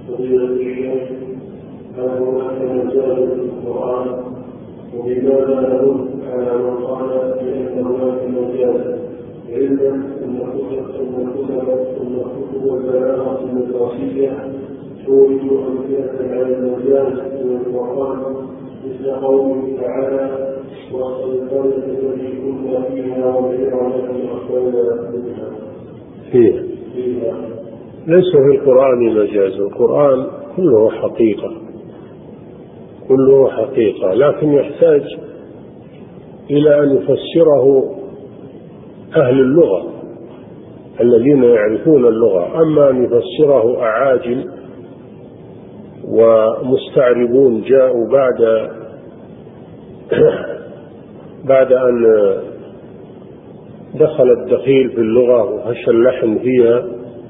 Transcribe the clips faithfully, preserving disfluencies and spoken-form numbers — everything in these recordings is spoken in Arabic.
فضيلة الشيخ هل هناك مجال في القرآن؟ وبماذا نرد على من قال بأن هناك مجال علما أن الكتب والبلاغة المدرسية تورد أمثلة على المجال من القرآن مثل قوله تعالى والسلطنة التي كنا فيها والعراق أخذنا منها فيها ليس في القرآن مجاز. القرآن كله حقيقة كله حقيقة لكن يحتاج إلى أن يفسره أهل اللغة الذين يعرفون اللغة. أما أن يفسره أعاجم ومستعربون جاءوا بعد بعد أن دخل الدخيل في اللغة وهش اللحن فيها،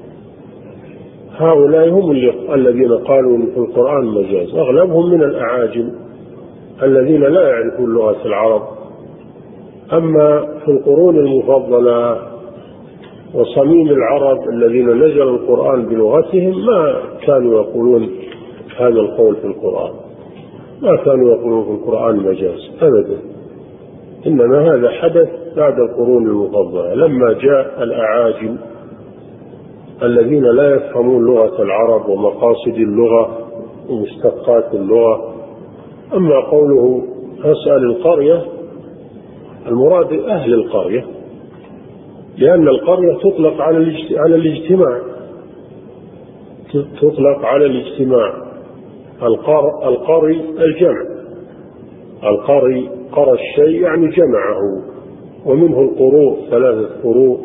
هؤلاء هم الذين قالوا في القرآن مجاز. أغلبهم من الأعاجم الذين لا يعرفون لغة العرب. أما في القرون المفضلة وصميم العرب الذين نزل القرآن بلغتهم ما كانوا يقولون هذا القول في القرآن، ما كانوا يقولون في القرآن مجاز أبدا. إنما هذا حدث بعد القرون المفضلة لما جاء الأعاجم الذين لا يفهمون لغة العرب ومقاصد اللغة ومشتقات اللغة. أما قوله أسأل القرية المراد أهل القرية، لأن القرية تطلق على الاجتماع تطلق على الاجتماع القري الجمع. القري قرى الشيء يعني جمعه، ومنه القروء ثلاثة قروء.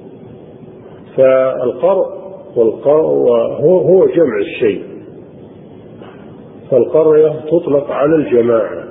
فالقرء هو هو جمع الشيء، فالقرية تطلق على الجماعة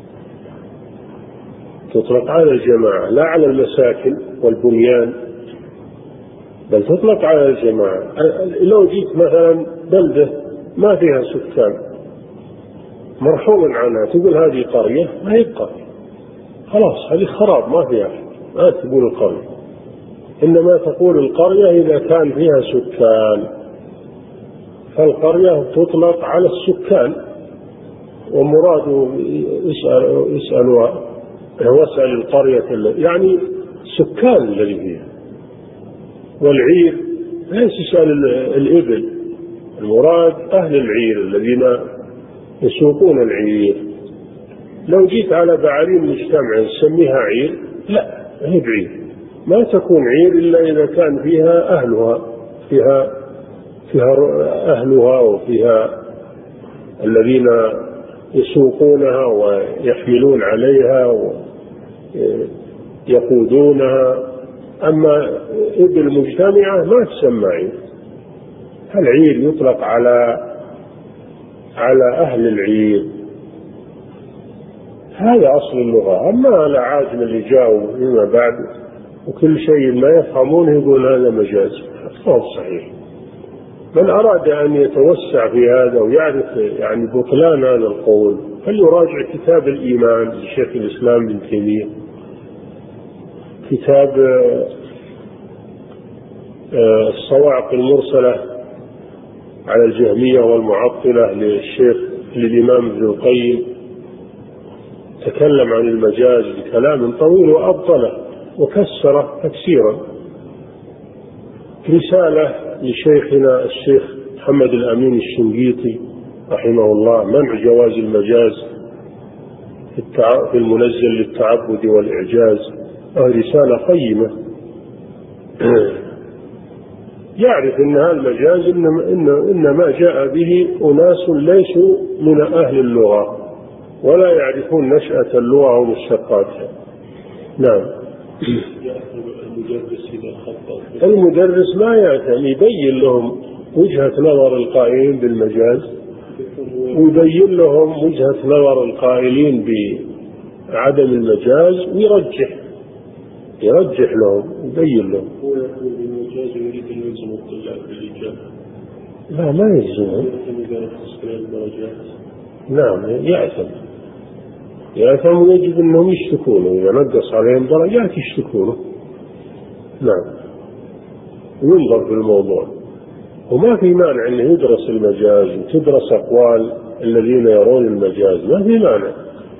تطلق على الجماعة لا على المساكن والبنيان، بل تطلق على الجماعة. لو جيت مثلا بلدة ما فيها سكان مرحوم عنها تقول هذه قرية، ما هي قرية، خلاص هذه خراب ما فيها، ما تقول القرية. إنما تقول القرية إذا كان فيها سكان، فالقرية تطلق على السكان. ومراده اسأل اسألوا واسأل القرية يعني سكان الذي فيها. والعير ليس يسأل الإبل، المراد أهل العير الذين يسوقون العير. لو جيت على بعرين مجتمع نسميها عير، لا هي بعير، ما تكون عير إلا إذا كان فيها أهلها فيها فيها أهلها وفيها الذين يسوقونها ويحملون عليها ويقودونها. أما إبل مجتمعة ما تسمى عير. العير يطلق على على أهل العير، هذا أصل اللغة. أما الأعاجم اللي جاءوا فيما بعد وكل شيء ما يفهمونه يقول هذا مجاز، هذا صحيح. من أراد أن يتوسع في هذا ويعرف يعني بطلان هذا القول فليراجع كتاب الإيمان لشيخ الإسلام ابن تيمية، كتاب الصواعق المرسلة على الجهمية والمعطلة للشيخ للإمام ابن القيم، تكلم عن المجاز بكلام طويل وأبطله وكسره تكسيرا. رسالة لشيخنا الشيخ محمد الأمين الشنقيطي رحمه الله منع جواز المجاز في المنزل للتعبد والإعجاز، رسالة قيمة. يعرف أن هذا المجاز إنما جاء به أناس ليسوا من أهل اللغة ولا يعرفون نشأة اللغة ومشتقاتها. نعم. المدرس ما يعتم يبين لهم وجهة نظر القائلين بالمجاز ويبين لهم وجهة نظر القائلين بعدم المجاز ويرجح يرجح لهم ويبين لهم. هو يقول بالمجاز يريد أن يلزم الطلاب بالإجابة. لا ما يلزمهم. نعم يعتم يعتم ويجب أنهم يشتكونه، إذا نقص عليهم درجات يشتكونه. نعم ينظر في الموضوع. وما في مانع أن يدرس المجاز وتدرس أقوال الذين يرون المجاز، ما في مانع،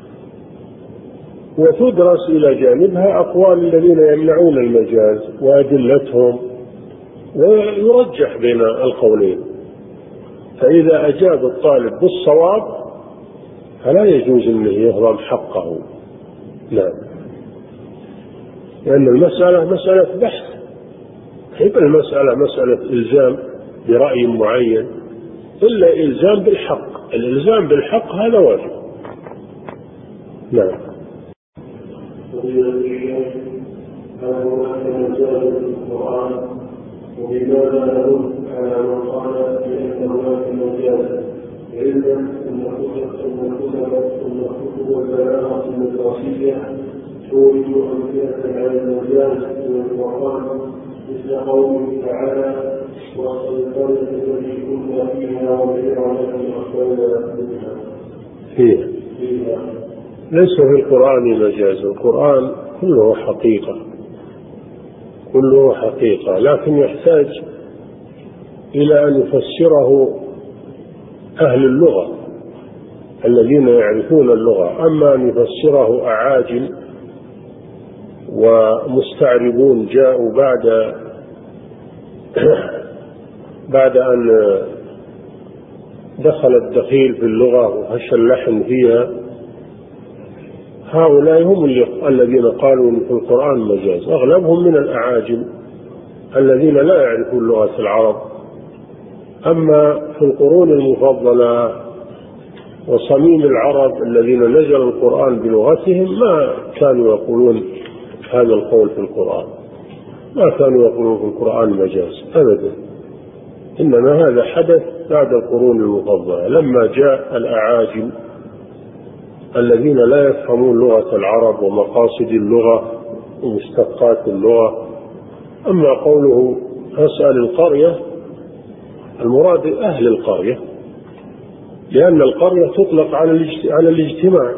وتدرس إلى جانبها أقوال الذين يمنعون المجاز وأدلتهم، ويرجح بين القولين. فإذا أجاب الطالب بالصواب فلا يجوز أنه يهضم حقه. نعم، لأن المسألة مسألة بحث، كيف المسألة مسألة إلزام برأي معين، إلا إلزام بالحق. الإلزام بالحق هذا واجب. نعم. وبماذا نرد على من قال بأن هناك مجازا، علما أن الكتب والبلاغة المدرسية تورد أمثلة على المجاز من القرآن، مثل قوله تعالى: وأصل القرية التي كنا فيها والعير التي أخبرنا منها. فيها ليس في القرآن مجاز، القرآن كله حقيقة، كله حقيقة، لكن يحتاج إلى أن يفسره أهل اللغة الذين يعرفون اللغة. أما أن يفسره أعاجم ومستعربون جاءوا بعد بعد أن دخل الدخيل في اللغة وهش اللحن فيها، هؤلاء هم الذين قالوا في القرآن مجاز. أغلبهم من الأعاجم الذين لا يعرفون لغة العرب. أما في القرون المفضلة وصميم العرب الذين نزل القرآن بلغتهم ما كانوا يقولون هذا القول في القرآن، ما كانوا يقولون في القرآن مجاز أبدا، إنما هذا حدث بعد القرون المفضلة لما جاء الأعاجم الذين لا يفهمون لغة العرب ومقاصد اللغة ومشتقات اللغة. أما قوله أسأل القرية، المراد أهل القرية، لأن القرية تطلق على الاجتماع،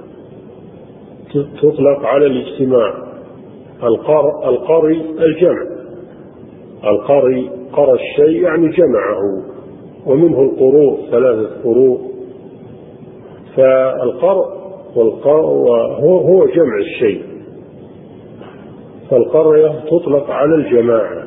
تطلق على الاجتماع. القر القري الجمع، القري قرى الشيء يعني جمعه، ومنه القروء ثلاثة قروء. فالقرء هو هو جمع الشيء، فالقرية تطلق على الجماعة،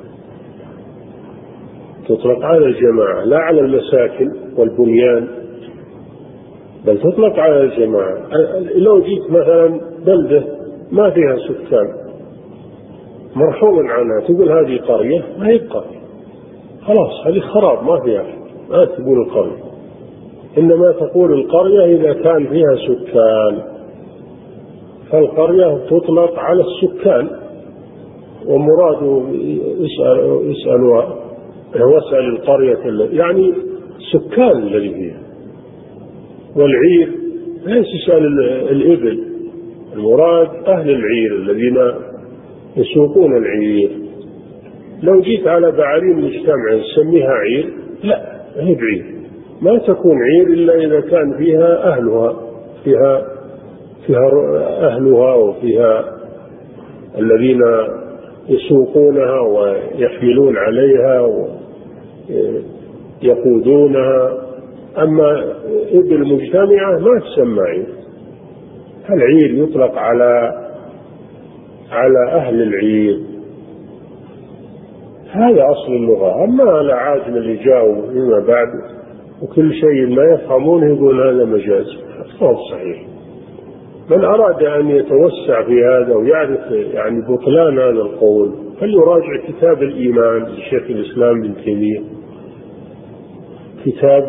تطلق على الجماعة لا على المساكن والبنيان، بل تطلق على الجماعة. لو جيت مثلا بلدة ما فيها سكان مرحوم عنها تقول هذه قرية، ما هي قرية، خلاص هذه خراب ما فيها، ما تقول القرية، إنما تقول القرية إذا كان فيها سكان. فالقرية تطلق على السكان، ومراده يسأل يسألوا واسأل القرية يعني سكان الذي فيها. والعير ليس يسأل الإبل، المراد أهل العير الذين يسوقون العير. لو جيت على بعارين مجتمع نسميها عير، لا هي بعير، ما تكون عير إلا إذا كان فيها أهلها، فيها فيها أهلها وفيها الذين يسوقونها ويحملون عليها ويقودونها. أما إبل مجتمعة ما تسمى عير. العير يطلق على على أهل العير، هذا أصل اللغة. أما الأعاجم اللي جاءوا فيما بعد وكل شيء ما يفهمونه يقول هذا مجاز، هذا صحيح. من أراد أن يتوسع في هذا ويعرف يعني بطلان هذا القول فليراجع كتاب الإيمان لشيخ الإسلام ابن تيمية، كتاب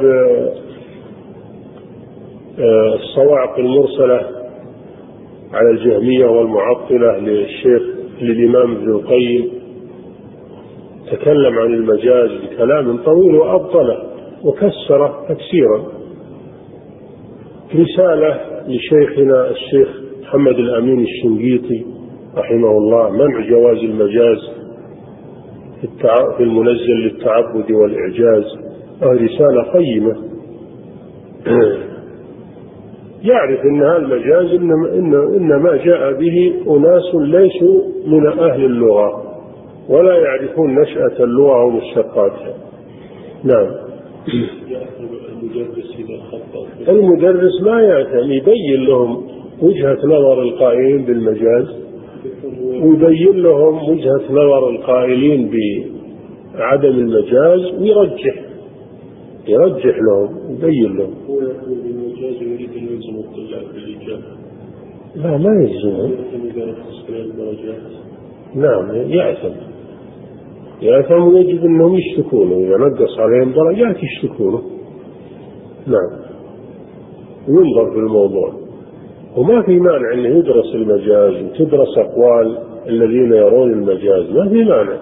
الصواعق المرسلة على الجهمية والمعطلة للشيخ للإمام ابن القيم، تكلم عن المجاز بكلام طويل وأبطله وكسره تكسيرا. رسالة لشيخنا الشيخ محمد الأمين الشنقيطي رحمه الله، منع جواز المجاز في المنزل للتعبد والإعجاز، رسالة قيمة. يعرف أن هذا المجاز إنما جاء به أناس ليسوا من أهل اللغة ولا يعرفون نشأة اللغة ومشتقاتها، نعم. المدرس إذا خطأ؟ المدرس ما يعتم، يبين لهم وجهة نظر القائلين بالمجاز، ويبين لهم وجهة نظر القائلين بعدم المجاز، ويرجح يرجح لهم ويبين لهم. هو يقول بالمجاز يريد أن يلزم الطلاب بالإجابة. لا ما يلزمهم. نعم يعتم يعتم ويجب أنهم يشتكونه، إذا نقص عليهم درجات يشتكونه. نعم وينظر في الموضوع، وما في مانع أنه يدرس المجاز وتدرس أقوال الذين يرون المجاز، ما في مانع،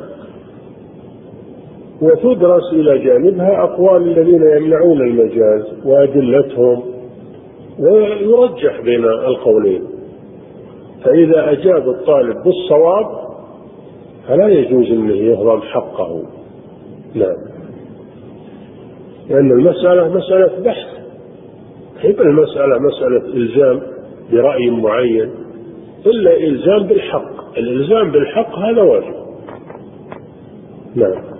وتدرس إلى جانبها أقوال الذين يمنعون المجاز وأدلتهم، ويرجح بين القولين. فإذا أجاب الطالب بالصواب فلا يجوز أنه يهضم حقه. نعم لأن المسألة مسألة بحث، هي المسألة مسألة إلزام برأي معين، إلا إلزام بالحق. الإلزام بالحق هذا واجب. نعم.